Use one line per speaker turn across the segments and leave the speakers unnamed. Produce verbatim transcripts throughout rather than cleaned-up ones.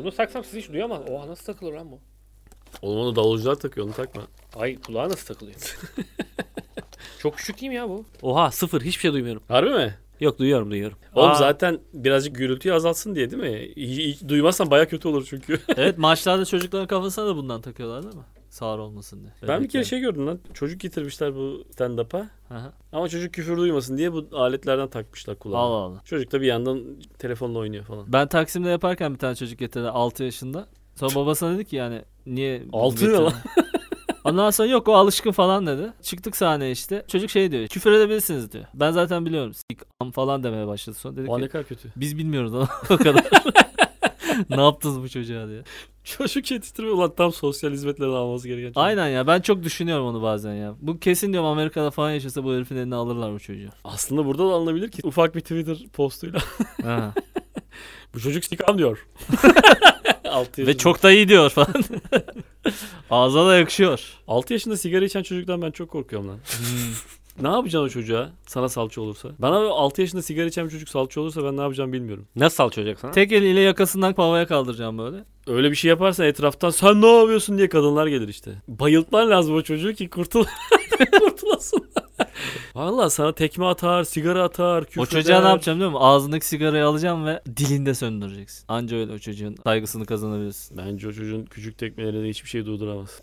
Bunu taksam siz hiç duyamaz. Oha nasıl takılır lan bu?
Oğlum onu davulcular takıyor, onu takma.
Ay kulağa nasıl takılıyor? Çok küçük değil mi ya bu? Oha sıfır hiçbir şey duymuyorum.
Harbi mi?
Yok duyuyorum duyuyorum.
Oğlum
Aa,
zaten birazcık gürültüyü azaltsın diye değil mi? Hiç, hiç duymazsan baya kötü olur çünkü.
Evet, maçlarda çocukların kafasına da bundan takıyorlar değil mi? Sağır olmasın diye.
Ben bir kere
Bebekler.
şey gördüm lan. Çocuk getirmişler bu stand-up'a.
Hı hı.
Ama çocuk küfür duymasın diye bu aletlerden takmışlar kulağına.
Allah Allah.
Çocuk da bir yandan telefonla oynuyor falan.
Ben Taksim'de yaparken bir tane çocuk getirdi altı yaşında. Sonra babasına dedi ki yani niye...
altı ne lan?
Ondan sonra yok o alışkın falan dedi. Çıktık sahneye işte. Çocuk şey diyor. Küfür edebilirsiniz diyor. Ben zaten biliyorum. Sik am falan demeye başladı sonra. Dedi
O
ki
ne kadar kötü.
biz bilmiyoruz ama o kadar. Ne yaptınız bu çocuğa diye.
Çocuk yetiştirmiyor lan, tam sosyal hizmetlerden alması gereken çocuk.
Aynen ya, ben çok düşünüyorum onu bazen ya. Bu kesin diyorum Amerika'da falan yaşasa bu herifin eline alırlar bu çocuğu.
Aslında burada da alınabilir ki. Ufak bir Twitter postuyla.
Ha.
Bu çocuk sikam diyor. altı
Ve çok da iyi diyor falan. Ağza da yakışıyor.
altı yaşında sigara içen çocuktan ben çok korkuyorum lan. Ne yapacaksın o çocuğa sana salça olursa? Bana altı yaşında sigara içen bir çocuk salça olursa ben ne yapacağımı bilmiyorum.
nasıl salçayacak sana?
Tek eliyle yakasından havaya kaldıracağım böyle.
Öyle bir şey yaparsan etraftan sen ne yapıyorsun diye kadınlar gelir işte. Bayıltman lazım o çocuğu ki kurtul kurtulasın. Valla sana tekme atar, sigara atar, küfür
O çocuğa
eder.
ne yapacağım biliyor musun? Ağzındaki sigarayı alacağım ve dilinde söndüreceksin. Anca öyle o çocuğun saygısını kazanabilirsin.
Bence o çocuğun küçük tekmelerine hiçbir şey durduramaz.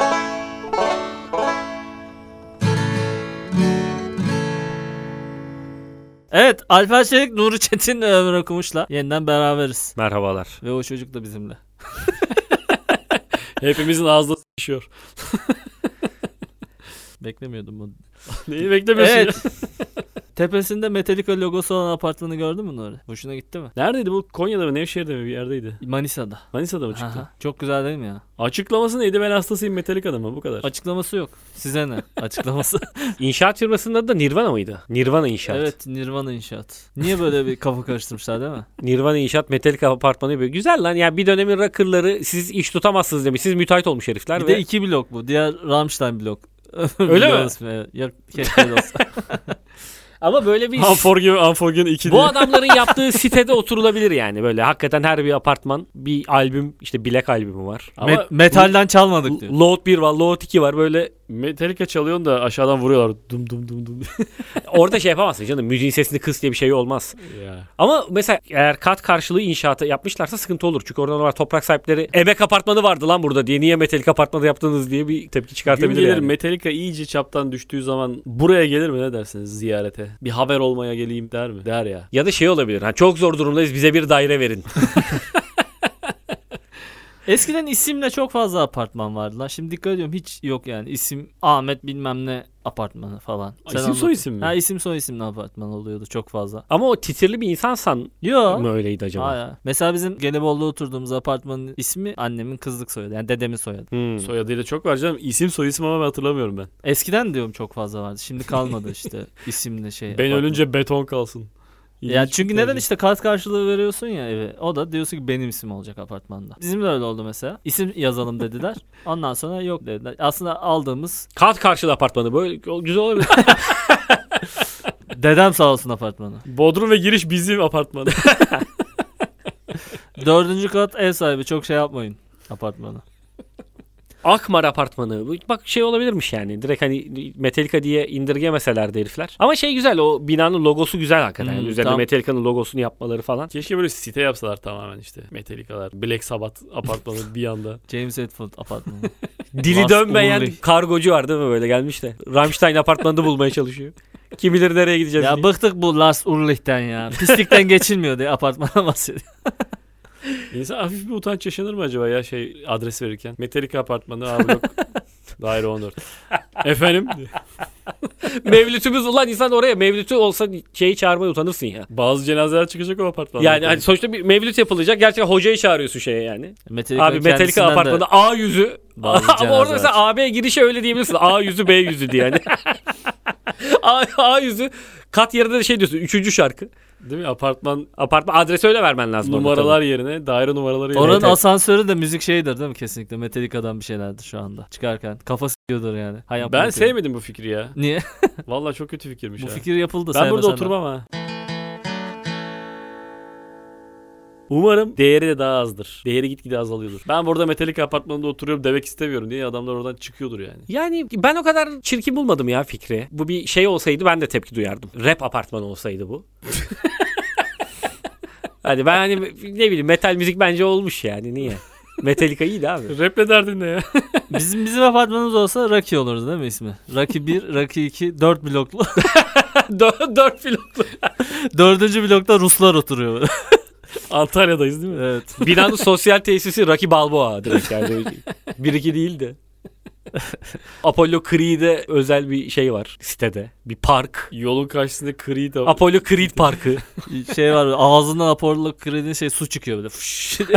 Evet, Alper Çelik, Nuri Çetin ve Ömür Okumuş'la yeniden beraberiz.
Merhabalar.
Ve o çocuk da bizimle.
Hepimizin ağzı sıçıyor.
Beklemiyordum bunu.
Neyi beklemiyorsun
Evet.
ya?
Tepesinde Metallica logosu olan apartmanı gördün mü Nuri? Hoşuna gitti mi?
Neredeydi bu? Konya'da mı? Nevşehir'de mi? Bir yerdeydi.
Manisa'da.
Manisa'da mı çıktı?
Aha, çok güzel değil mi ya?
Açıklaması neydi? Ben hastasıyım Metallica'da mı? Bu kadar.
Açıklaması yok. Size ne? Açıklaması.
İnşaat firmasının adı da Nirvana mıydı? Nirvana İnşaat.
Evet, Nirvana İnşaat. Niye böyle bir kafa karıştırmışlar değil mi?
Nirvana İnşaat Metallica apartmanı böyle. Güzel lan ya, bir dönemin rockerları siz iş tutamazsınız demiş. Siz müteahhit olmuş herifler.
Bir
ve...
de iki blok bu. Diğer Rammstein blok.
Öyle mi?
mi? Yok, keşke olsa.
Ama böyle bir...
Unforgiven, Unforgiven iki
Bu
diye.
adamların yaptığı sitede oturulabilir yani, böyle hakikaten her bir apartman bir albüm, işte Black albümü var.
Ama
Met- metalden çalmadık diyor.
Load bir var, Load iki var, böyle
Metallica çalıyorsun da aşağıdan vuruyorlar. Dum dum dum dum.
orada şey yapamazsın canım, müziğin sesini kıs diye bir şey olmaz.
Ya.
Ama mesela eğer kat karşılığı inşaatı yapmışlarsa sıkıntı olur. Çünkü orada var toprak sahipleri emek apartmanı vardı lan burada diye, niye Metallica apartmanı yaptınız diye bir tepki
Gün
çıkartabilir
gelir
yani.
Metallica iyice çaptan düştüğü zaman buraya gelir mi, ne dersiniz ziyarete? Bir haber olmaya geleyim der mi? Der ya.
Ya da şey olabilir. Ha, çok zor durumdayız, bize bir daire verin.
Eskiden isimle çok fazla apartman vardı lan. Şimdi dikkat ediyorum hiç yok yani. İsim Ahmet bilmem ne apartmanı falan. Sen
İsim
anlat.
soy isim mi?
Ha, isim soy isimli apartman oluyordu çok fazla.
Ama o titirli bir insansan
Yok.
mı öyleydi acaba?
Hayır. Mesela bizim Gelibolu'da oturduğumuz apartmanın ismi annemin kızlık soyadı. Yani dedemin soyadı.
Hmm.
Soyadıyla çok var canım. İsim soy isim ama ben hatırlamıyorum ben.
Eskiden diyorum çok fazla vardı. Şimdi kalmadı işte isimli şey.
Ben
apartman.
ölünce beton kalsın.
Ya
İlginç
çünkü
bir
neden
tercih.
işte kat karşılığı veriyorsun ya eve. O da diyorsun ki benim isim olacak apartmanda. Bizim de öyle oldu mesela. İsim yazalım dediler. Ondan sonra yok dediler. Aslında aldığımız
Kat karşılığı apartmanı böyle güzel olabilir.
dedem sağ olsun apartmanı.
Bodrum ve giriş bizim apartman.
Dördüncü kat ev sahibi, çok şey yapmayın apartmanı.
Akmar apartmanı. Bu- Bak şey olabilirmiş yani. Direkt hani Metallica diye indirgemeselerdi herifler. Ama şey güzel, o binanın logosu güzel hakikaten.
Hmm,
Yani üzerine
tam-
Metallica'nın logosunu yapmaları falan.
Keşke böyle site yapsalar tamamen işte. Metallica'lar, Black Sabbath apartmanı bir anda.
James Hetfield apartmanı.
Dili
Lars
dönmeyen
Ulrich.
kargocu var değil mi, böyle gelmiş de. Rammstein apartmanını bulmaya çalışıyor. Kim bilir nereye gideceğiz
Ya
diye.
bıktık bu Lars Ulrich'ten ya. Pislikten geçilmiyor diye apartmana bahsediyor.
İnsan hafif bir utanç yaşanır mı acaba ya şey adres verirken? Metallica apartmanı A blok daire on dört. Efendim?
Mevlütümüz, ulan insan oraya mevlütü olsa şeyi çağırmaya utanırsın ya.
Bazı cenazeler çıkacak o apartmanda.
Yani hani sonuçta bir mevlüt yapılacak. Gerçekten hocayı çağırıyorsun şeye yani.
Metallica
Abi Metallica
kendisinden de
apartmanı A yüzü.
bazı
Ama orada
cenazeler
mesela A B girişe öyle diyebilirsin. A yüzü B yüzü diye yani. A, A yüzü kat yerine de şey diyorsun. Üçüncü şarkı.
Değil mi? Apartman
Apartman adresi öyle vermen lazım.
numaralar yerine daire numaraları yerine.
Oranın
Evet.
asansörü de müzik şeyidir değil mi kesinlikle? Metallica'dan bir şeylerdir şu anda. Çıkarken. Kafa s**yordur yani. Hay
Ben
yapmak
sevmedim bu fikri ya.
Niye?
Vallahi çok kötü fikirmiş
Bu
ya.
fikir yapıldı.
Ben burada
sevmesen de.
oturmam ha. Umarım değeri de daha azdır. Değeri gitgide azalıyordur. Ben burada Metallica apartmanında oturuyorum demek istemiyorum diye adamlar oradan çıkıyordur yani.
Yani ben o kadar çirkin bulmadım ya fikri. Bu bir şey olsaydı ben de tepki duyardım. Rap apartmanı olsaydı bu. Hadi ben hani ne bileyim metal müzik bence olmuş yani, niye? Metallica iyiydi abi.
Rap ne derdin ne ya?
Bizim bizim apartmanımız olsa Rocky olurdu değil mi ismi? Rocky bir, Rocky iki, dört bloklu.
dört, dört bloklu.
Dördüncü blokta Ruslar oturuyor.
Antalya'dayız değil mi?
Evet.
Binanın sosyal tesisi Rocky Balboa direkt yani. Bir iki değil de. Apollo Creed'e özel bir şey var sitede. Bir park.
Yolun karşısında Creed var.
Apollo Creed Parkı.
Şey var, ağzından Apollo Creed'in şey su çıkıyor böyle. Fış diye.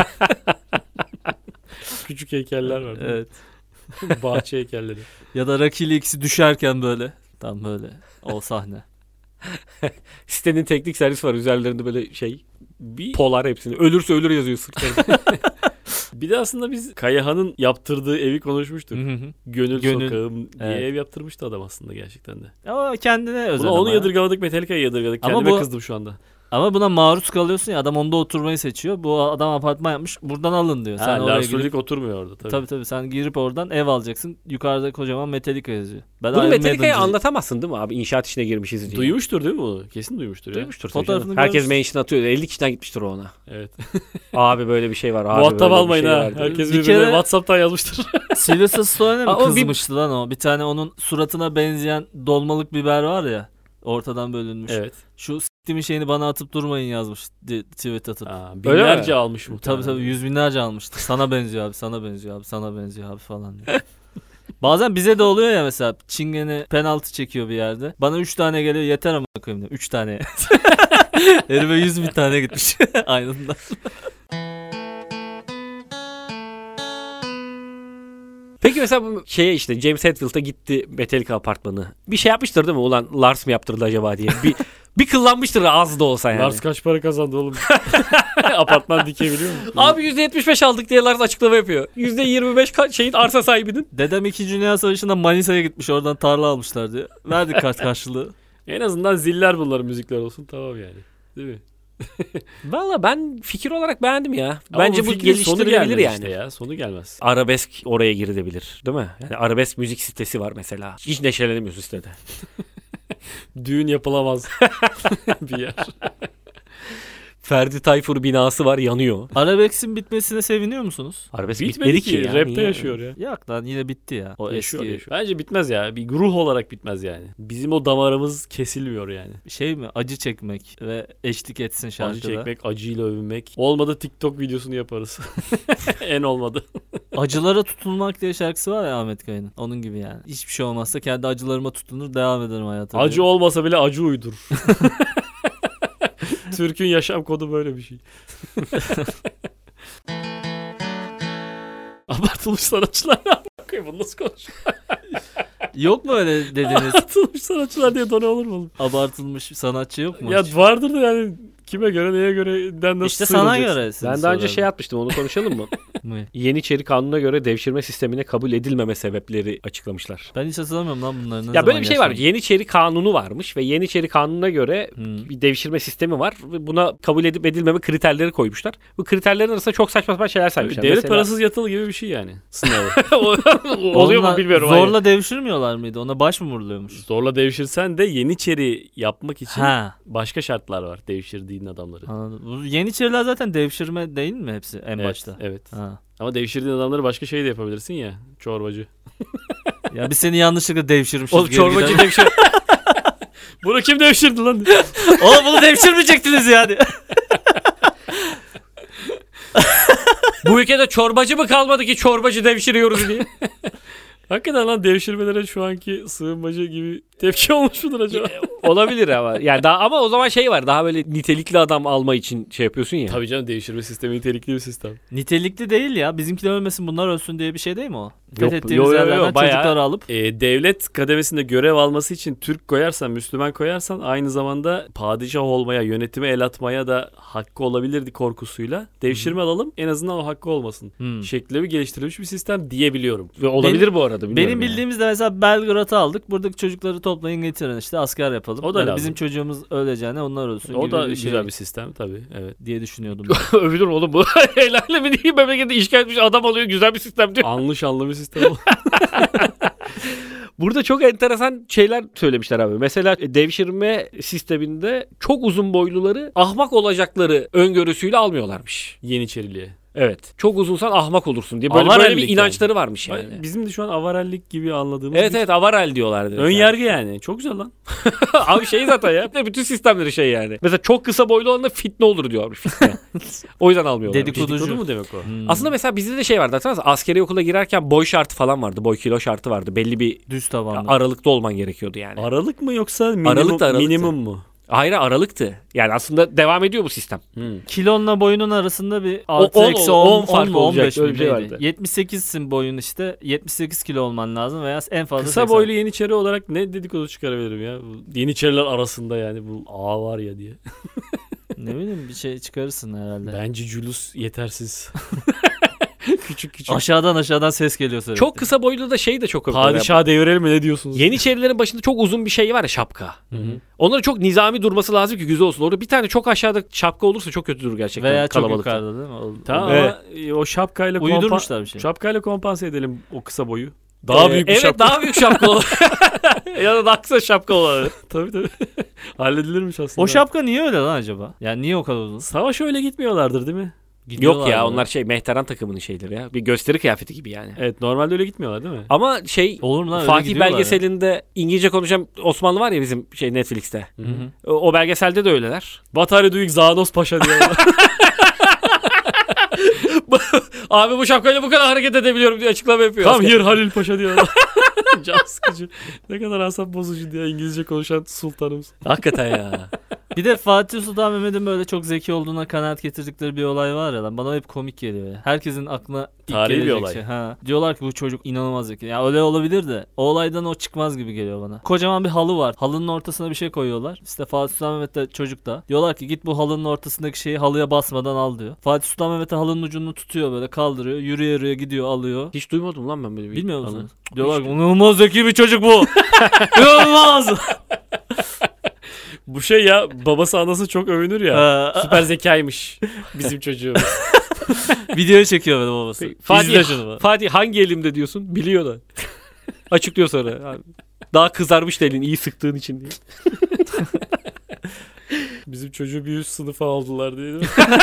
Küçük heykeller var. değil mi?
Evet.
Bahçe heykelleri.
Ya da Rocky ile ikisi düşerken böyle. Tam böyle o sahne.
Sitenin teknik servisi var. Üzerlerinde böyle şey bir polar hepsini. Ölürse ölür yazıyor sırtlarında.
Bir de aslında biz Kayahan'ın yaptırdığı evi konuşmuştuk.
Hı hı.
Gönül,
Gönül.
Sokağım diye
Evet.
ev yaptırmıştı adam aslında gerçekten de.
Ama kendine özel
Buna
ama
onu
ya.
yadırgamadık, Metallica'yı yadırgadık.
Ama
Kendime
bu-
kızdım şu anda.
Ama buna maruz kalıyorsun ya, adam onda oturmayı seçiyor. Bu adam apartman yapmış, buradan alın diyor. Sen
Ha,
oraya
Lars
girip,
Ulrich oturmuyor orada tabii.
tabii tabii sen girip oradan ev alacaksın. Yukarıda kocaman Metallica yazıyor. Ben
Bunu
Iron
Metallica'ya
Maiden'ciyim.
anlatamazsın değil mi abi? İnşaat işine girmişiz diye.
Duymuştur değil mi bunu? Kesin duymuştur ya.
Duymuştur.
Fotoğrafını
Fotoğrafını Herkes
görmüş.
mention atıyor. elli kişiden gitmiştir o ona.
Evet.
Abi böyle bir şey var. Abi
Muhatap
böyle bir
almayın
şey
ha.
var diye.
Herkes
Bir
birbirine
kere-
WhatsApp'tan yazmıştır.
Sylvester Stallone'e mi
Aa, o bir-
kızmıştı lan o? Bir tane onun suratına benzeyen dolmalık biber var ya. Ortadan bölünmüş.
Evet.
Şu s**timin şeyini bana atıp durmayın yazmış. di- Tweet atıp.
Aa,
Öyle
binlerce
mi?
almış muhtemelen.
Tabii tabii yüz binlerce almıştı. Sana benziyor abi, sana benziyor abi, sana benziyor abi falan diyor. Bazen bize de oluyor ya, mesela Çingene penaltı çekiyor bir yerde. Bana üç tane geliyor, yeter ama koyayım diyor. üç tane. Herife yüz bin tane gitmiş. Aynında.
Peki mesela bu şeye işte James Hetfield'a gitti Metallica apartmanı. Bir şey yapmıştır değil mi? Ulan Lars mı yaptırdı acaba diye. Bir, bir kıllanmıştır az da olsa yani.
Lars kaç para kazandı oğlum? Apartman dikebiliyor mu?
Abi yüzde yetmiş beş aldık diye Lars açıklama yapıyor. yüzde yirmi beş ka- şeyin arsa sahibinin.
Dedem ikinci. Dünya Savaşı'nda Manisa'ya gitmiş, oradan tarla almışlar diye. Verdik kart karşılığı.
En azından ziller bunların müzikler olsun tamam yani. Değil mi?
Valla ben fikir olarak beğendim ya.
Ama
Bence bu
fikrin sonu
geliştirilebilir
gelmez
yani.
işte ya. Sonu gelmez.
Arabesk oraya girilebilir değil mi? Yani arabesk müzik sitesi var mesela. Hiç neşelenemiyorsun sitede.
Düğün yapılamaz bir yer.
Ferdi Tayfur binası var, yanıyor.
Arabesk'in bitmesine seviniyor musunuz?
Arabesk
Bitmedi
bitmedi
ki.
ki. ya.
Rapte
Niye?
yaşıyor ya.
Yok lan, yine bitti ya. O
Yaşıyor,
eski
yaşıyor. Bence bitmez ya. Bir ruh olarak bitmez yani. Bizim o damarımız kesilmiyor yani.
şey mi? Acı çekmek ve eşlik etsin şarkıda.
Acı çekmek, acıyla övünmek. Olmadı TikTok videosunu yaparız. En olmadı.
Acılara tutulmak diye şarkısı var ya Ahmet Kaya'nın. Onun gibi yani. Hiçbir şey olmazsa kendi acılarıma tutunur, devam ederim hayata.
Acı
diyor.
olmasa bile acı uydur. Türk'ün yaşam kodu böyle bir şey. Abartılmış sanatçılar ne yapayım? Bunu nasıl konuşuyor?
Yok mu öyle dediğiniz
Abartılmış sanatçılar diye done olur mu oğlum?
abartılmış sanatçı yok mu?
Ya
hiç?
vardır da yani kime göre neye göre den nasıl
İşte sana
sıyrılacaksın?
göre.
Ben daha önce şey atmıştım, onu konuşalım mı?
Ne?
Yeniçeri Kanunu'na göre devşirme sistemine kabul edilmeme sebepleri açıklamışlar.
Ben hiç hatırlamıyorum lan bunları. Ne
Ya böyle
zaman
bir şey var.
yaşandı?
Yeniçeri Kanunu varmış ve Yeniçeri Kanunu'na göre
Hmm.
bir devşirme sistemi var. Ve buna kabul edip edilmeme kriterleri koymuşlar. Bu kriterlerin arasında çok saçma sapan şeyler saymışlar.
Devlet
Mesela-
parasız yatılı gibi bir şey yani. Sınavı.
Oluyor mu
Onunla
bilmiyorum.
Zorla devşirmiyorlar mıydı? Ona baş mı vuruluyormuş?
Zorla devşirsen de Yeniçeri yapmak için
Ha.
başka şartlar var devşirdiğin adamları.
Anladım. Bu Yeniçeriler zaten devşirme değil mi hepsi en
Evet,
başta?
Evet.
Ha.
Ama devşirdiğin adamları başka şey de yapabilirsin ya. Çorbacı.
Ya biz seni yanlışlıkla devşirmişiz.
Oğlum
geri
çorbacı
gidelim.
devşir.
Bunu kim devşirdi lan?
Oğlum bunu devşirmeyecektiniz yani.
Bu ülkede çorbacı mı kalmadı ki çorbacı devşiriyoruz diye.
Hakikaten lan devşirmelere şu anki sığınmacı gibi tepki olmuş mudur acaba?
Olabilir ama. Yani daha ama o zaman şey var. Daha böyle nitelikli adam alma için şey yapıyorsun ya.
Tabii canım devşirme sistemi nitelikli bir sistem.
Nitelikli değil ya. Bizimkiler ölmesin bunlar ölsün diye bir şey değil mi o?
Yok,
Fethettiğimiz
yo, yo, yo,
yerlerden
bayağı-
çocukları alıp.
Ee, devlet kademesinde görev alması için Türk koyarsan, Müslüman koyarsan aynı zamanda padişah olmaya, yönetime el atmaya da hakkı olabilirdi korkusuyla. Devşirme alalım en azından o hakkı olmasın.
Hmm.
Şekli bir geliştirilmiş bir sistem diyebiliyorum.
Ve olabilir bu arada. arada.
Benim
bilmiyorum yani.
bildiğimizde mesela Belgrad'ı aldık. Buradaki çocukları toplayın getirin işte asker yapalım.
O da
Yani
lazım.
bizim çocuğumuz öleceğine onlar ölsün
O
gibi
da
bir
güzel
şey
bir sistem tabii. Evet.
diye düşünüyordum.
Övülür oğlum bu. El alemi değil memlekette işgal etmiş adam oluyor güzel bir sistem diyor.
Anlı şanlı bir sistem.
Burada çok enteresan şeyler söylemişler abi. Mesela devşirme sisteminde çok uzun boyluları ahmak olacakları öngörüsüyle almıyorlarmış.
Yeniçeriliğe.
Evet. Çok uzunsan ahmak olursun diye. Böyle, böyle
Avarellik
bir
yani.
inançları varmış yani.
Bizim de şu an avarellik gibi anladığımız
Evet
bir
evet avarel diyorlardı.
ön yargı yani. Çok güzel lan.
Abi şey zaten ya. Bütün sistemleri şey yani. Mesela çok kısa boylu olan da fitne olur diyormuş fitne. O yüzden almıyorlar.
Dedikoducu.
Dedikodu mu demek o?
Hmm.
Aslında mesela bizde de şey vardı. Hatırladınız mı? Askeri okula girerken boy şartı falan vardı. Boy kilo şartı vardı. Belli bir
Düz tabanlı.
aralıkta olman gerekiyordu yani.
Aralık mı yoksa minimum,
Aralıktı, aralıktı.
minimum mu?
Hayır aralıktı. Yani aslında devam ediyor bu sistem.
Hmm.
Kilonla boyunun arasında bir artı
on-
eksi
on
on,
fark
on mu
olacak,
on beş
öyle
mi
bir şey
neydi?
vardı.
yetmiş sekizsin boyun işte. yetmiş sekiz kilo olman lazım veya en fazla
Kısa
seksen.
boylu yeniçeri olarak ne dedikodu çıkarabilirim ya? Bu yeniçeriler arasında yani bu ağa var ya diye.
Ne bileyim bir şey çıkarırsın herhalde.
Bence Julius yetersiz. küçük küçük.
Aşağıdan aşağıdan ses geliyor sürekli.
Çok kısa boylu da şey de çok övüyorlar.
Padişah devirelim mi ne diyorsunuz?
Yeniçerilerin başında çok uzun bir şey var ya şapka.
Hı hı.
Onların çok nizami durması lazım ki güzel olsun. Orada bir tane çok aşağıda şapka olursa çok kötü durur gerçekten.
veya çok
kalabalıkta.
yukarıda değil mi? O-
Tamam
Evet.
ama o şapkayla kompa-
Uydurmuşlar bir şey.
şapkayla kompanse edelim o kısa boyu. Daha
Ee,
büyük bir
evet,
şapka.
daha büyük şapka olur. ya da daha kısa şapka olur.
tabii tabii. Halledilirmiş aslında.
O şapka niye öyle lan acaba? Yani niye o kadar uzun?
Savaş öyle gitmiyorlardır değil mi?
Yok ya
mı?
onlar şey Mehteran takımının şeyleri ya. Bir gösteri kıyafeti gibi yani.
Evet normalde öyle gitmiyorlar değil mi?
Ama şey
Olur mu lan? Öyle
Fatih
gidiyorlar
belgeselinde İngilizce konuşan Osmanlı var ya bizim şey Netflix'te.
Hı
ya. Hı hı.
O, o belgeselde de öyleler.
Batari Duyuk Zanos Paşa diye.
Abi bu şapkayla bu kadar hareket edebiliyorum diye açıklama yapıyor.
Come
asker.
here Halil Paşa diyor. Can sıkıcı. Ne kadar asap bozucu diye İngilizce konuşan sultanımız.
Hakikaten ya.
Bir de Fatih Sultan Mehmet'in böyle çok zeki olduğuna kanaat getirdikleri bir olay var ya lan. Bana hep komik geliyor ya. Herkesin aklına ilk
Tarihi bir
gelecek
olay.
şey. Ha. Diyorlar ki bu çocuk inanılmaz zeki. Ya öyle olabilir de o olaydan o çıkmaz gibi geliyor bana. Kocaman bir halı var. Halının ortasına bir şey koyuyorlar. İşte Fatih Sultan Mehmet de çocuk da. Diyorlar ki git bu halının ortasındaki şeyi halıya basmadan al diyor. Fatih Sultan Mehmet de halının ucunu tutuyor böyle kaldırıyor. Yürüye yürüye gidiyor alıyor.
Hiç duymadım lan ben böyle bir.
Bilmiyor musunuz?
Anladım.
Diyorlar ki inanılmaz zeki bir çocuk bu. İnanılmaz.
Bu şey ya babası anası çok övünür ya.
Ha.
Süper zekaymış bizim çocuğumuz.
Video çekiyor böyle babası.
Peki, Fatih-
İzle şunu bak.
Fatih hangi elimde diyorsun? Biliyor da. Açıklıyor sonra. Abi, daha kızarmış da elin iyi sıktığın için diye.
Bizim çocuğu bir üst sınıfa aldılar diye.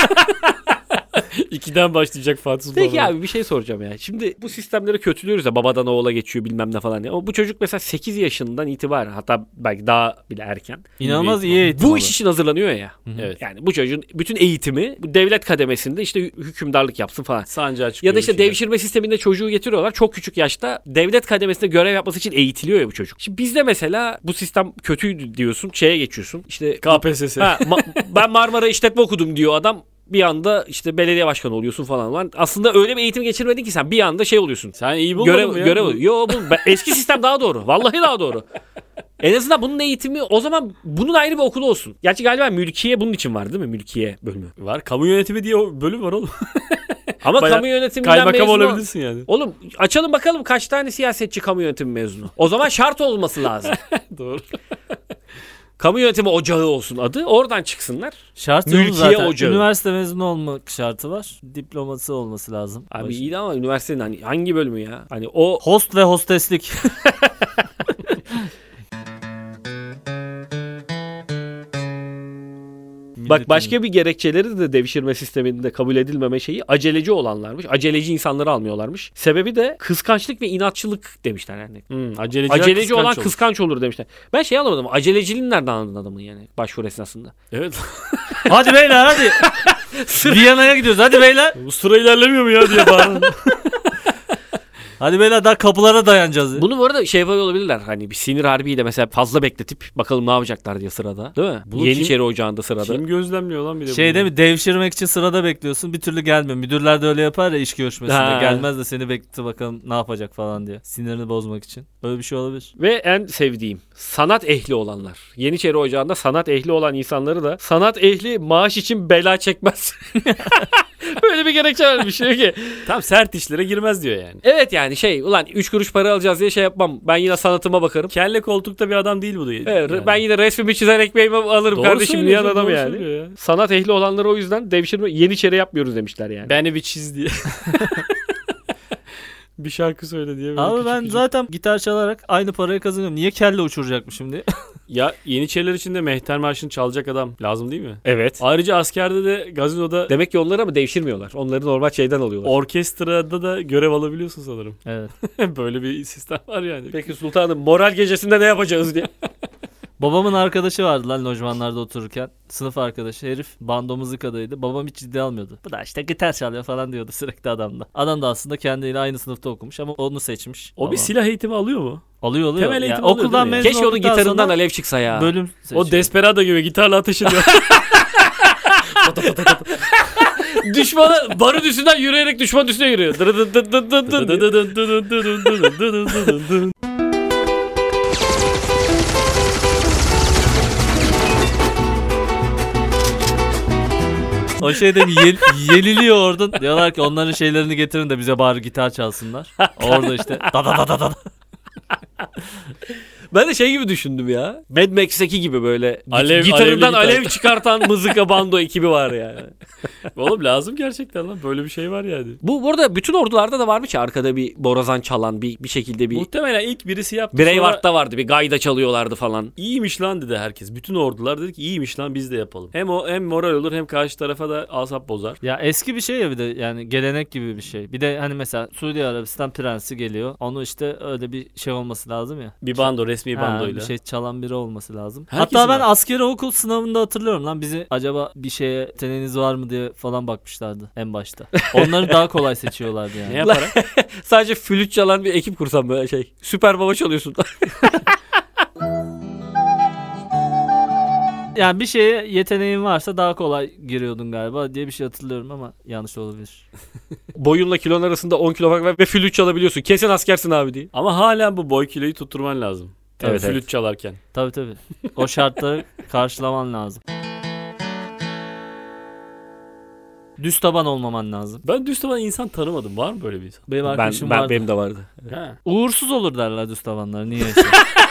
İkiden başlayacak Fatih Sultan.
Peki abi bir şey soracağım ya. Şimdi bu sistemleri kötülüyoruz ya babadan oğula geçiyor bilmem ne falan diye. Ama bu çocuk mesela sekiz yaşından itibaren hatta belki daha bile erken.
İnanılmaz iyi eğitim
Bu
alıyor.
iş için hazırlanıyor ya.
Evet.
Yani bu çocuğun bütün eğitimi bu devlet kademesinde işte hükümdarlık yapsın falan.
Sancağı çıkıyor.
Ya da işte
bir şeyler.
devşirme sisteminde çocuğu getiriyorlar. Çok küçük yaşta devlet kademesinde görev yapması için eğitiliyor ya bu çocuk. Şimdi bizde mesela bu sistem kötüydü diyorsun. Şeye geçiyorsun. İşte
K P S S.
ha, ma- ben Marmara işletme okudum diyor adam. Bir anda işte belediye başkanı oluyorsun falan. Lan aslında öyle bir eğitim geçirmedin ki sen bir anda şey oluyorsun.
Sen iyi bulmadın
Görev
mı ya?
görev. Yo bu ben- eski sistem daha doğru. Vallahi daha doğru. En azından bunun eğitimi o zaman bunun ayrı bir okulu olsun. Gerçi galiba mülkiye bunun için var değil mi? Mülkiye bölümü.
Var. Kamu yönetimi diye o bölüm var oğlum.
Ama
Bayağı
kamu yönetiminden
Kaymakam
mezun ol-
olabilirsin yani.
Oğlum açalım bakalım kaç tane siyasetçi kamu yönetimi mezunu. O zaman şart olması lazım.
Doğru.
Kamu yönetimi ocağı olsun adı. Oradan çıksınlar.
Şart yok
Mülkiye
zaten.
ocağı.
Üniversite mezunu olmak şartı var. Diploması olması lazım.
Abi
Baş-
iyi de ama üniversitenin hani hangi bölümü ya? Hani o
Host ve hosteslik.
bak başka bir gerekçeleri de devşirme sisteminde kabul edilmeme şeyi aceleci olanlarmış. Aceleci insanları almıyorlarmış. Sebebi de kıskançlık ve inatçılık demişler yani.
Hmm, aceleci
Aceleci olan
olur.
kıskanç olur demişler. Ben şey anlamadım. Aceleciliğini nereden anladın adamın yani başvuru esnasında?
Evet.
Hadi beyler hadi. Viyana'ya gidiyoruz hadi beyler.
Bu sıra ilerlemiyor mu ya diye bağırın.
Hadi beyler daha kapılara dayanacağız.
Bunu bu arada şey yapıyor olabilirler. Hani bir sinir harbiyle mesela fazla bekletip bakalım ne yapacaklar diye sırada. Değil mi?
Bunu
Yeniçeri Ocağı'nda sırada.
Kim gözlemliyor lan bir de
Şey
bunu?
değil mi devşirmek için sırada bekliyorsun bir türlü gelmiyor. Müdürler de öyle yapar ya iş görüşmesinde.
Ha.
Gelmez de seni bekletti bakalım ne yapacak falan diye. Sinirini bozmak için. Böyle bir şey olabilir.
Ve en sevdiğim sanat ehli olanlar. Yeniçeri Ocağı'nda sanat ehli olan insanları da sanat ehli maaş için bela çekmez. Böyle bir gerekçe vermiş. Diyor ki
Tam sert işlere girmez diyor yani.
evet yani yani şey ulan üç kuruş para alacağız diye şey yapmam. Ben yine sanatıma bakarım.
Kelle koltukta bir adam değil bu değil.
Evet,
yani.
ben yine resmimi çizer ekmeğimi alırım
Doğru
kardeşim
söylüyor
diyen
canım,
adam
doğru
yani.
söylüyor ya.
Sanat ehli olanları o yüzden devşirme yeniçeri yapmıyoruz demişler yani.
Beni bir çiz diye. Bir şarkı söyle diye. böyle
Abi
küçük
ben
küçük.
zaten gitar çalarak aynı parayı kazanıyorum. Niye kelle uçuracakmışım diye.
Ya Yeniçeriler için de Mehter Marşı'nı çalacak adam lazım değil mi?
Evet.
Ayrıca askerde de gazinoda
Demek ki onları ama devşirmiyorlar. Onları normal şeyden alıyorlar.
orkestrada da görev alabiliyorsun sanırım.
Evet.
Böyle bir sistem var yani.
Peki sultanım moral gecesinde ne yapacağız diye.
Babamın arkadaşı vardı lan lojmanlarda otururken. Sınıf arkadaşı herif bando mızıkadaydı. Babam hiç ciddi almıyordu. Bu da işte gitar çalıyor falan diyordu sürekli adamda. Adam da aslında kendiyle aynı sınıfta okumuş ama onu seçmiş.
O
Ama
bir silah eğitimi alıyor mu?
alıyor oluyor.
temel
Ya
eğitim alıyor
okuldan
değil mi?
mezun
Keşke onun
olduktan
gitarından
sonra
alev çıksa ya.
bölüm seçiyor.
O Desperado gibi gitarla ateş ediyor.
Düşmana barut üstünden yürüyerek düşman üstüne yürüyor. Dır dır dır dır dır dır.
O şeyden yel, yeniliyor oradan. Diyorlar ki onların şeylerini getirin de bize bari gitar çalsınlar. Orada işte da da da da da.
Ben de şey gibi düşündüm ya. Mad Max'teki gibi böyle
Alev-
gitarından
alevli gitar.
alev çıkartan mızıka bando ekibi var yani.
Oğlum lazım gerçekten lan. Böyle bir şey var yani.
Bu burada bütün ordularda da varmış ya arkada bir borazan çalan bir bir şekilde bir
Muhtemelen ilk birisi yaptı. sonra
Braveheart'ta vardı bir gayda çalıyorlardı falan.
İyiymiş lan dedi herkes. Bütün ordular dedi ki iyiymiş lan biz de yapalım. Hem o hem moral olur hem karşı tarafa da asap bozar.
Ya eski bir şey ya bir de yani gelenek gibi bir şey. Bir de hani mesela Suudi Arabistan prensi geliyor. Onu işte öyle bir şey olması lazım ya.
Bir bando resmi
Ha,
bandoyla.
bir şey çalan biri olması lazım.
Herkesin
Hatta ben
var.
askeri okul sınavında hatırlıyorum lan bizi acaba bir şeye yeteneğiniz var mı diye falan bakmışlardı en başta. Onları daha kolay seçiyorlardı yani.
Ne yapar?
Sadece flüt çalan bir ekip kursam böyle şey. Süper baba çalıyorsun.
Yani bir şeye yeteneğin varsa daha kolay giriyordun galiba diye bir şey hatırlıyorum ama yanlış olabilir.
Boyunla kilon arasında on kilo fark var ve flüt çalabiliyorsun. Kesin askersin abi diye.
Ama hala bu boy kiloyu tutturman lazım. Tabii
Evet,
flüt
evet.
çalarken.
Tabii tabii. O şartları karşılaman lazım. Düz taban olmaman lazım.
Ben düz taban insan tanımadım. Var mı böyle bir insan?
Benim
Ben,
arkadaşım
ben
vardı.
benim de vardı.
Ha.
Uğursuz olur derler düz tabanlar. Niye işte?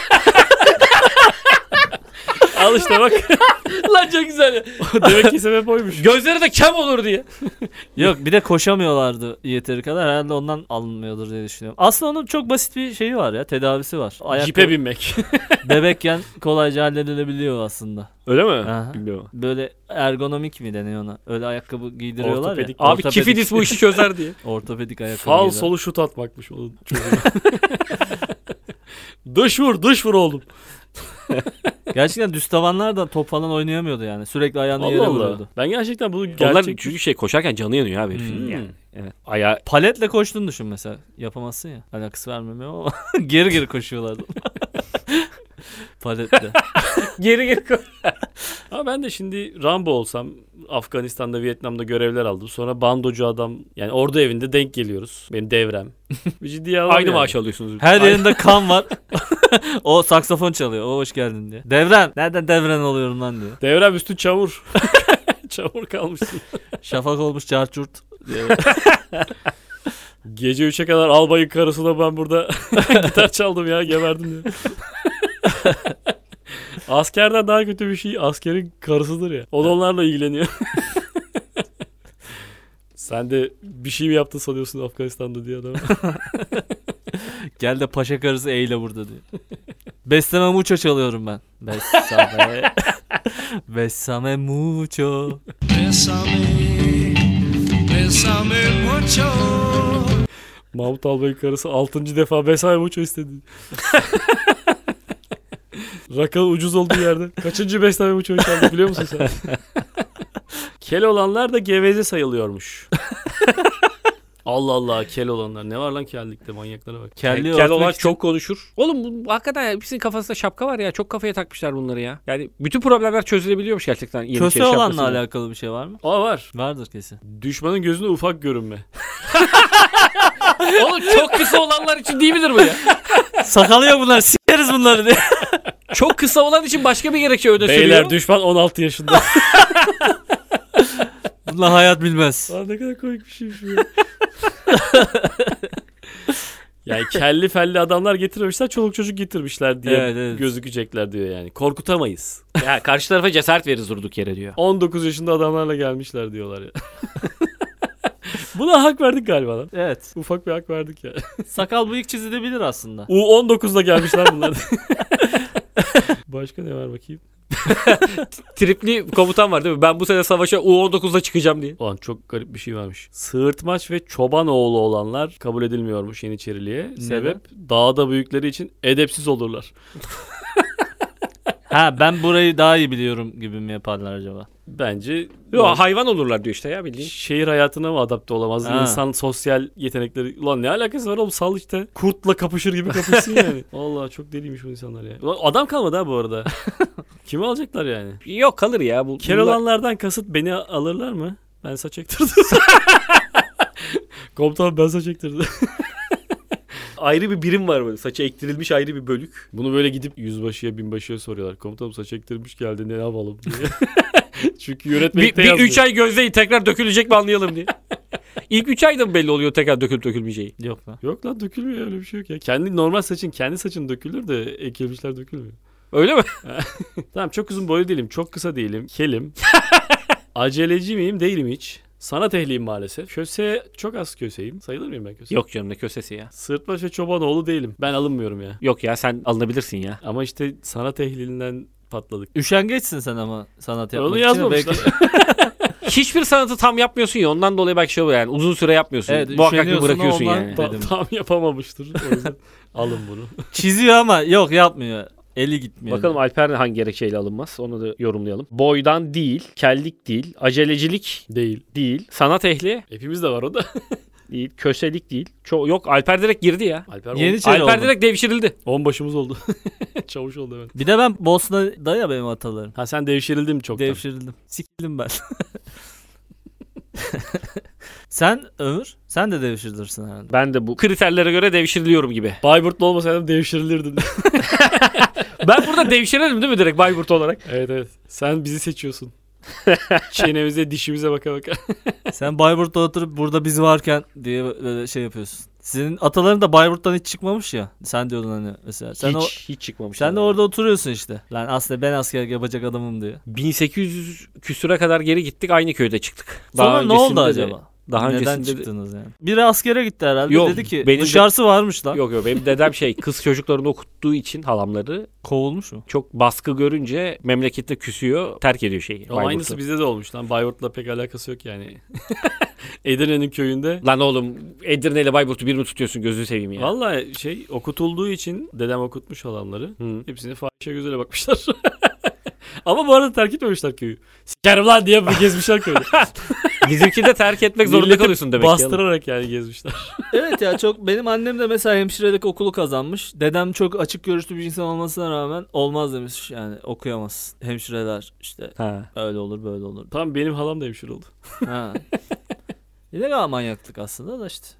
Al işte bak.
Lan çok güzel.
Demek ki sebep oymuş.
Gözleri de kem olur diye.
Yok bir de koşamıyorlardı yeteri kadar. Herhalde ondan alınmıyordur diye düşünüyorum. Aslında onun çok basit bir şeyi var ya. Tedavisi var. Ayakkabı,
Jipe binmek.
bebekken kolayca halledilebiliyor aslında.
Öyle mi?
Aha.
Bilmiyorum.
Böyle ergonomik mi deniyor ona? Öyle ayakkabı giydiriyorlar
Ortopedik.
ya.
Abi
Ortopedik-
kifidis bu işi çözer diye.
Ortopedik ayakkabı
Fal
giydiriyor.
solu şut atmakmış onun çocuğuna. Dış vur dış vur oğlum.
Gerçekten düz tavanlar da top falan oynayamıyordu yani. Sürekli ayağını yere
Allah Allah.
vuruyordu.
Ben gerçekten bunu
Onlar
gerçek...
çünkü şey koşarken canı yanıyor abi herifin.
Hmm.
Yani. Evet. Ayağı
Paletle koştuğunu düşün mesela. Yapamazsın ya. Alakası vermemiyor ama geri geri koşuyorlardı. Paletle.
geri geri koy.
Ama ben de şimdi Rambo olsam Afganistan'da, Vietnam'da görevler aldım. Sonra bandocu adam yani ordu evinde denk geliyoruz. Benim devrem. Bir ciddiye alamam
Aynı
yani.
maaş alıyorsunuz.
Her yerinde kan var. O saksafon çalıyor. O hoş geldin diye. Devren. Nereden devren oluyorum lan diyor.
Devrem üstü çamur. Çamur kalmışsın.
Şafak olmuş çarçurt diye.
Gece üçe kadar albayın karısına ben burada gitar çaldım ya geberdim diye. Askerden daha kötü bir şey askerin karısıdır ya. O da onlarla ilgileniyor. Sen de bir şey mi yaptın sanıyorsun Afganistan'da diye adam.
Gel de paşa karısı eyle burada diyor. Besleme mucho çalıyorum ben. Besame. Besame mucho.
Bésame, bésame mucho.
Mahmut Albay'ın karısı altıncı defa Besay Muço istedi. Rakam ucuz olduğu yerde. Kaçıncı Besay Muço'yu çaldı biliyor musun sen? Kel olanlar da geveze sayılıyormuş. Allah Allah kel olanlar. Ne var lan kellikte manyaklara bak.
Kelli
Kel
örtmek
olan
için-
çok konuşur. Oğlum bu, hakikaten hepsinin kafasında şapka var ya. Çok kafaya takmışlar bunları ya. Yani bütün problemler çözülebiliyormuş gerçekten. Yeniçeri
Köse olanla
şapkasıyla.
alakalı bir şey var mı?
Aa var.
Vardır kesin.
Düşmanın gözünde ufak görünme.
Oğlum çok kısa olanlar için değil midir bu ya?
Sakalıyor bunlar. Sikeriz bunları diye.
Çok kısa olan için başka bir gerekçe öne
Beyler
sürüyor.
düşman on altı yaşında.
Bunlar hayat bilmez.
Aa, ne kadar komik bir şeymiş bu ya. Yani kelli felli adamlar getirmişler, çoluk çocuk getirmişler diye
Evet, evet.
gözükecekler diyor yani. Korkutamayız.
Ya karşı tarafa cesaret veririz durduk yere diyor.
on dokuz yaşında adamlarla gelmişler diyorlar ya. Buna hak verdik galiba lan.
Evet.
Ufak bir hak verdik ya.
Sakal bıyık çizilebilir aslında.
U on dokuzda gelmişler bunlar. Başka ne var bakayım?
Tripli komutan var değil mi? Ben bu sene savaşa U on dokuzda çıkacağım diye.
Ulan çok garip bir şey varmış. Sığırtmaç ve çoban oğlu olanlar kabul edilmiyormuş Yeniçeriliğe. Sebep dağda büyükleri için edepsiz olurlar.
Ha ben burayı daha iyi biliyorum gibi mi yaparlar acaba?
Bence
Yo, hayvan olurlar diyor işte ya bildiğin.
şehir hayatına mı adapte olamaz?
Ha.
İnsan sosyal yetenekleri. Ulan ne alakası var oğlum, sal işte. Kurtla kapışır gibi kapışsın yani. Allah çok deliymiş bu insanlar ya. Ulan adam kalmadı ha bu arada. Kimi alacaklar yani?
Yok kalır ya. Bu,
Kel
bunlar-
olanlardan kasıt beni alırlar mı? Ben saç ektirdim. Komutanım ben saç ektirdim.
Ayrı bir birim var böyle. Saçı ektirilmiş ayrı bir bölük.
Bunu böyle gidip yüzbaşıya binbaşıya soruyorlar. Komutanım saç ektirmiş geldi, ne yapalım diye. Çünkü
Bir,
yönetmelikte
bir
yazmıyor.
üç ay gözleyin tekrar dökülecek mi anlayalım diye. İlk üç ayda mı belli oluyor tekrar dökülüp dökülmeyeceği?
Yok lan.
Yok lan, dökülmüyor, öyle bir şey yok ya. Kendi normal saçın kendi saçın dökülür de ekilmişler dökülmüyor.
Öyle mi?
Tamam, çok uzun boylu değilim, çok kısa değilim, kelim. Aceleci miyim? Değilim hiç. Sanat ehliyim maalesef. Köse çok az köseyim. Sayılır mıyım ben köse?
Yok canım ne kösesi ya.
Sırtbaş ve çobanoğlu değilim. Ben alınmıyorum ya.
Yok ya sen alınabilirsin ya.
Ama işte sanat ehliliğinden patladık.
Üşengeçsin sen ama sanat yapmak
Onu
için.
yazmamışlar.
Belki
Hiçbir sanatı tam yapmıyorsun ya ondan dolayı belki şey oluyor yani uzun süre yapmıyorsun.
Evet,
Muhakkak bir
üşeniyorsun
bırakıyorsun
ondan
yani.
da-
Ta- tam yapamamıştır. O yüzden alın bunu.
çiziyor ama yok yapmıyor. Eli gitmiyor.
Bakalım Alper hangi gerekçeyle alınmaz onu da yorumlayalım. Boydan değil, kellik değil, acelecilik
Değil.
değil, sanat ehli
Hepimiz de var o da.
değil, köselik değil. Ço- yok Alper direkt girdi ya.
Alper
Yeni
on,
şey
Alper
oldu.
direkt devşirildi.
on başımız oldu. Çavuş oldu evet.
Bir de ben Bosna'da ya benim atalarım.
Ha sen devşirildin mi çoktan?
Devşirildim. Sikildim ben. Sen Ömür, sen de devşirilirsin herhalde.
Ben de bu kriterlere göre devşiriliyorum gibi.
Bayburtlu olmasaydım devşirilirdin.
Ben burada devşirelim değil mi direkt Bayburt olarak?
Evet evet. Sen bizi seçiyorsun. Çenemize dişimize baka baka.
Sen Bayburt'ta oturup burada biz varken diye böyle şey yapıyorsun. Sizin ataların da Bayburt'tan hiç çıkmamış ya. Sen diyordun hani mesela. Sen
hiç,
o
hiç çıkmamış.
sen de
yani.
orada oturuyorsun işte. Lan aslında ben askerlik yapacak adamım diye.
bin sekiz yüz küsüre kadar geri gittik aynı köyde çıktık.
Sonra ne oldu
öncesinde de-
acaba?
Daha
Neden
öncesinde de-
çıktınız yani? Biri askere gitti herhalde.
Yok,
dedi ki
benim de-
dışarısı varmış lan.
Yok yok benim dedem şey kız çocuklarını okuttuğu için halamları
Kovulmuş mu?
çok baskı görünce memlekette küsüyor terk ediyor şeyi.
O
Bayburt'u.
aynısı bizde de olmuş lan. Bayburt'la pek alakası yok yani. Edirne'nin köyünde.
Lan oğlum Edirne ile Bayburt'u bir mi tutuyorsun gözünü seveyim ya.
Vallahi şey okutulduğu için dedem okutmuş halamları.
Hı.
Hepsini fahişe gözüyle bakmışlar. Ama bu arada terk etmemişler köyü. Sikerim lan diye gezmişler köyü.
Bizimki de terk etmek zorunda
Milleti
kalıyorsun demek ki.
Bastırarak yani gezmişler.
Evet ya çok benim annem de mesela hemşirelik okulu kazanmış. Dedem çok açık görüşlü bir insan olmasına rağmen olmaz demiş yani okuyamaz. Hemşireler işte
Ha.
öyle olur böyle olur.
Tam benim halam da hemşire oldu.
Ha. İllegal manyaklık aslında da işte.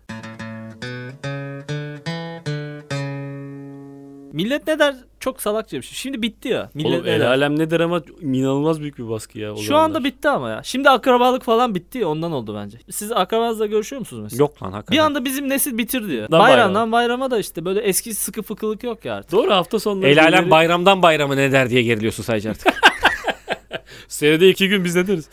Millet ne der? Çok salakça bir şey. Şimdi bitti ya. Millet
Oğlum
ne
el
der?
alem ne der ama inanılmaz büyük bir baskı ya. o
Şu
zamanlar.
anda bitti ama ya. Şimdi akrabalık falan bitti ya ondan oldu bence. Siz akrabanızla görüşüyor musunuz mesela?
Yok lan hakikaten.
Bir anda bizim nesil bitirdi ya.
Lan
Bayramdan bayrama da işte böyle eski sıkı fıkılık yok ya artık.
Doğru, hafta sonları.
El alem
günleri-
bayramdan bayrama ne der diye geriliyorsun sadece artık.
Senede iki gün biz ne deriz?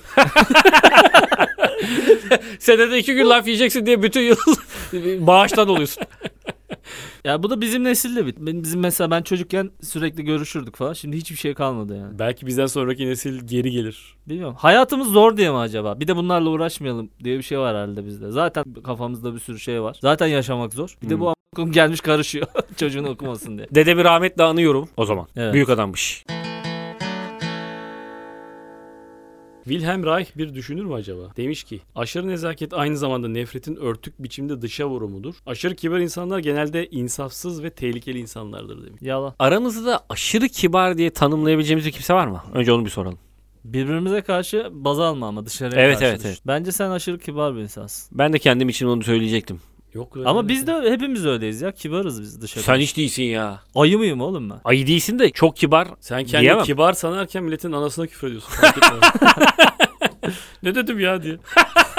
Senede iki gün laf yiyeceksin diye bütün yıl maaştan oluyorsun.
Ya bu da bizim nesilde bit. Benim- Bizim mesela ben çocukken sürekli görüşürdük falan. Şimdi hiçbir şey kalmadı yani.
Belki bizden sonraki nesil geri gelir.
Bilmiyorum. Hayatımız zor diye mi acaba? Bir de bunlarla uğraşmayalım diye bir şey var herhalde bizde. Zaten kafamızda bir sürü şey var. Zaten yaşamak zor. Bir de bu a**kum gelmiş karışıyor çocuğunu okumasın diye.
Dedemi rahmetle anıyorum o zaman.
Evet.
Büyük adammış.
Wilhelm Reich bir düşünür mü acaba? Demiş ki aşırı nezaket aynı zamanda nefretin örtük biçimde dışa vurumudur. Aşırı kibar insanlar genelde insafsız ve tehlikeli insanlardır demiş.
Yalan.
Aramızda aşırı kibar diye tanımlayabileceğimiz bir kimse var mı? Önce onu bir soralım.
Birbirimize karşı baz alma ama dışarıya
Evet,
karşı
evet,
düşün.
evet.
Bence sen aşırı kibar bir insansın.
Ben de kendim için onu söyleyecektim.
Yok öyle
Ama
bir-
biz de hepimiz öyleyiz ya. Kibarız biz dışarı.
Sen hiç değilsin ya.
Ayı mıyım oğlum ben?
Ayı değilsin de çok kibar.
Sen kendini
Diyemem.
kibar sanarken milletin anasına küfür ediyorsun. Fark etmez. Ne dedim ya diye.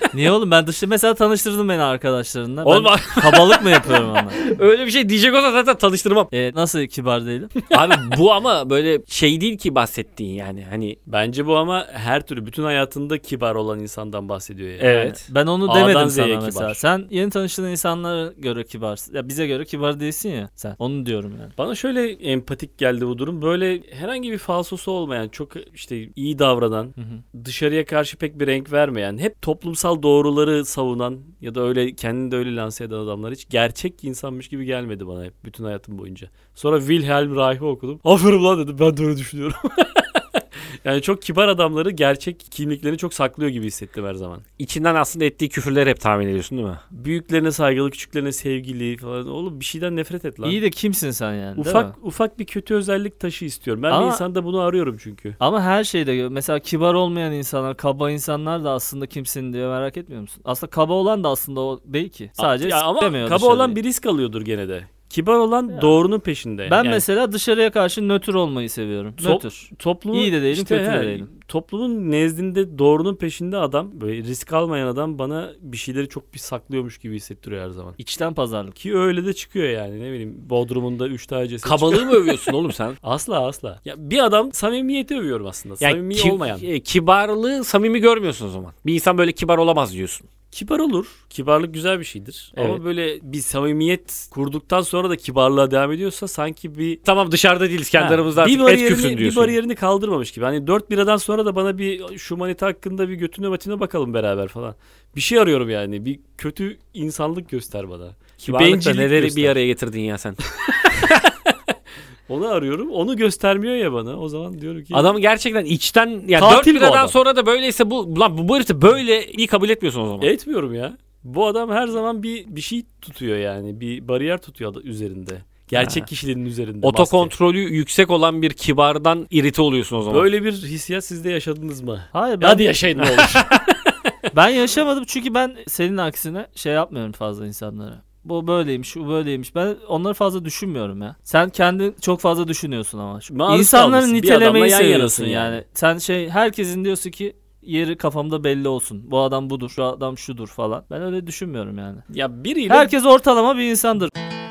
Niye oğlum, ben dışı mesela tanıştırdım beni arkadaşlarınla.
Oğlum
Ben kabalık mı yapıyorum ona?
öyle bir şey diyecek olsa zaten tanıştırmam.
E, nasıl kibar değilim?
Abi bu ama böyle şey değil ki bahsettiğin yani. Hani
Bence bu ama her türlü bütün hayatında kibar olan insandan bahsediyor yani.
evet.
Ben onu
A'dan
demedim
Z'ye
sana
kibar.
mesela. Sen yeni tanıştığın insanlara göre kibarsın. Ya bize göre kibar değilsin ya sen. Onu diyorum yani.
Bana şöyle empatik geldi bu durum. Böyle herhangi bir falsosu olmayan, çok işte iyi davranan,
Hı hı.
dışarıya karşı pek bir renk vermeyen, hep toplumsal doğruları savunan ya da öyle kendini de öyle lanse eden adamlar hiç gerçek insanmış gibi gelmedi bana hep bütün hayatım boyunca. Sonra Wilhelm Reich'i okudum. Aferin lan dedim, ben de öyle düşünüyorum. Yani çok kibar adamları gerçek kimliklerini çok saklıyor gibi hissettim her zaman.
İçinden aslında ettiği küfürleri hep tahmin ediyorsun değil mi?
Büyüklerine saygılı, küçüklerine sevgili falan. Oğlum bir şeyden nefret et lan.
İyi de kimsin sen yani, değil mi?
Ufak ufak bir kötü özellik taşı istiyorum. Ben
Ama-
bir insanda bunu arıyorum çünkü.
Ama her şeyde mesela kibar olmayan insanlar, kaba insanlar da aslında kimsin diye merak etmiyor musun? Aslında kaba olan da aslında o değil ki. Sadece
ya ama
s**lemiyor
kaba
dışarıyı.
olan bir risk alıyordur gene de. Kibar olan
Ya.
doğrunun peşinde.
Ben
Yani
mesela dışarıya karşı nötr olmayı seviyorum.
Top-
Nötr.
toplumun
İyi de değilim,
işte
kötü de
he,
değilim.
Toplumun nezdinde doğrunun peşinde adam, böyle risk almayan adam bana bir şeyleri çok bir saklıyormuş gibi hissettiriyor her zaman.
İçten pazarlık.
Ki öyle de çıkıyor yani, ne bileyim, Bodrum'unda üç tane ceset
Kabalığı
çıkıyor.
mı övüyorsun oğlum sen?
Asla asla. Ya bir adam samimiyeti övüyorum aslında.
Yani
Samimi
ki-
olmayan.
e, kibarlığı samimi görmüyorsun o zaman. Bir insan böyle kibar olamaz diyorsun.
Kibar olur. Kibarlık güzel bir şeydir.
Evet.
Ama böyle bir samimiyet kurduktan sonra da kibarlığa devam ediyorsa sanki bir
Tamam dışarıda değiliz kendi
Ha,
aramızda
bir
artık et küfrün
bariyerini, bir
diyorsun.
bariyerini kaldırmamış gibi. Hani dört biradan sonra da bana bir şu manita hakkında bir götüne batine bakalım beraber falan. Bir şey arıyorum yani. Bir kötü insanlık göster bana.
Kibarlıkla
bencillik
neleri
göster.
bir araya getirdin ya sen.
Onu arıyorum. Onu göstermiyor ya bana. O zaman diyorum ki
Adamı gerçekten içten yani
Katil
dört
bu
biradan
adam.
sonra da böyleyse bu lan bu, bu herifi böyle iyi kabul etmiyorsun o zaman.
etmiyorum ya. Bu adam her zaman bir bir şey tutuyor yani. Bir bariyer tutuyor adı- üzerinde. Gerçek
Ha.
kişiliğinin üzerinde. maske.
Otokontrolü yüksek olan bir kibardan irite oluyorsun o zaman.
Böyle bir hissiyat sizde yaşadınız mı?
Hayır, ben,
Hadi yaşayın ne olur.
ben yaşamadım çünkü ben senin aksine şey yapmıyorum fazla insanlara. Bu böyleymiş, bu böyleymiş. Ben onları fazla düşünmüyorum ya. Sen kendin çok fazla düşünüyorsun ama.
Maruz
İnsanları
kalmışsın. Bir adamla
nitelemeyi
yan
seviyorsun
yanasın
yani.
yani.
Sen şey, herkesin diyorsun ki yeri kafamda belli olsun. Bu adam budur, şu adam şudur falan. Ben öyle düşünmüyorum yani.
Ya biriyle
Herkes ortalama bir insandır.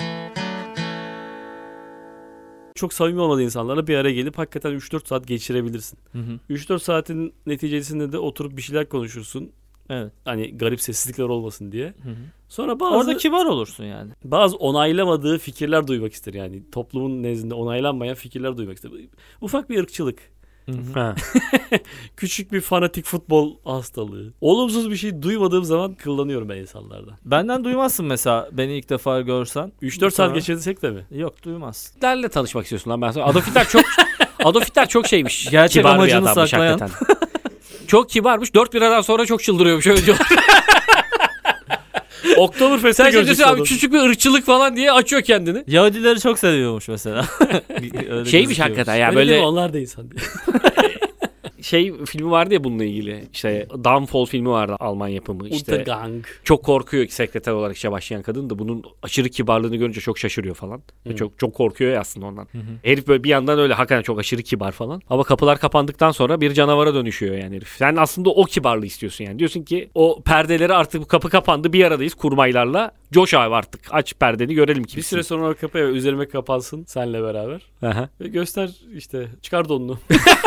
çok samimi olmadığı insanlarla bir araya gelip hakikaten üç dört saat geçirebilirsin.
Hı hı.
üç dört saatin neticesinde de oturup bir şeyler konuşursun.
Evet.
Hani garip sessizlikler olmasın diye.
Hı hı.
Sonra bazı
Orada kibar olursun yani.
bazı onaylamadığı fikirler duymak ister yani. Toplumun nezdinde onaylanmayan fikirler duymak ister. Ufak bir ırkçılık.
Ha.
Küçük bir fanatik futbol hastalığı. Olumsuz bir şey duymadığım zaman kıllanıyorum ben insanlardan.
Benden duymazsın mesela beni ilk defa görsen.
üç dört saat
Sonra-
geçirsek de mi?
Yok, duymazsın.
Hitler'le tanışmak istiyorsun lan ben sana. Adolf Hitler çok Adolf Hitler çok şeymiş.
Gerçek
kibar bir
amacını
adammış
saklayan.
hakikaten. Çok kibarmış. Dört biradan sonra çok çıldırıyormuş. Öyle diyor.
Oktoberfest'te
Sen şey
göreceksin
diyorsun abi
adamı.
küçük bir ırkçılık falan diye açıyor kendini.
Yahudileri çok seviyormuş mesela. Öyle
Şeymiş
gözüküyormuş.
hakikaten ya
Öyle
böyle
değil mi? Onlar da insan diye.
şey filmi vardı ya bununla ilgili. İşte Downfall filmi vardı Alman yapımı. İşte
Untergang.
çok korkuyor ki sekreter olarak işe başlayan kadın da bunun aşırı kibarlığını görünce çok şaşırıyor falan. Ve
Hı.
çok çok korkuyor ya aslında ondan.
Hı hı.
Herif böyle bir yandan öyle hakikaten çok aşırı kibar falan. Ama kapılar kapandıktan sonra bir canavara dönüşüyor yani herif. Sen aslında o kibarlığı istiyorsun yani. Diyorsun ki o perdeleri artık bu kapı kapandı bir aradayız kurmaylarla. Coş abi artık aç perdeni görelim ki.
Bir süre sonra o kapı üzerime kapansın senle beraber.
Aha.
Ve göster işte, çıkar donunu.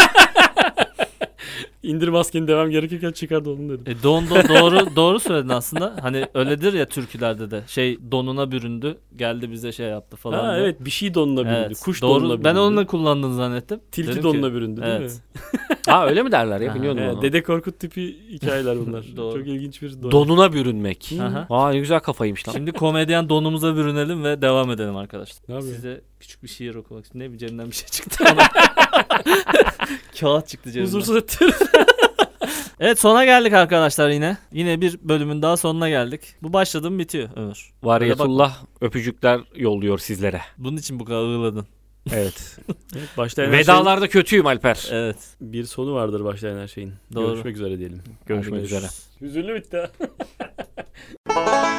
İndir maskeni demem gerekirken çıkar donunu dedim.
E, don, don- doğru doğru söyledin aslında. Hani öyledir ya türkülerde de. Şey donuna büründü, geldi bize şey yaptı falan.
Ha
diye.
evet, bir şey donuna büründü.
Evet,
Kuş
doğru.
donuna büründü.
Ben onunla kullandın zannettim.
Tilki
Dedim
donuna
ki,
büründü değil
evet.
mi?
Ha öyle mi derler ya
Aha.
biliyordum
Evet,
onu.
Dede Korkut tipi hikayeler bunlar.
Doğru.
Çok ilginç bir don.
Donuna bürünmek.
Aha.
Aa ne güzel kafaymış lan.
Şimdi komedyen donumuza bürünelim ve devam edelim arkadaşlar.
Ne yapıyor?
Size küçük bir şiir okumak istiyorum. Ne bir cebimden bir şey çıktı. Kağıt çıktı cebimden.
Huzursuz ettim.
Evet, sona geldik arkadaşlar yine. Yine bir bölümün daha sonuna geldik. Bu başladı mı bitiyor Ömür.
Variyetullah öpücükler yolluyor sizlere.
Bunun için bu kadar ağladın.
Evet.
Evet, başlayan her şeyin
Vedalarda kötüyüm Alper.
Evet.
bir sonu vardır başlayan her şeyin.
Doğru.
Görüşmek üzere diyelim.
Görüşmek
Hadi
üzere.
görüşürüz.
Hüzünlü bitti ha.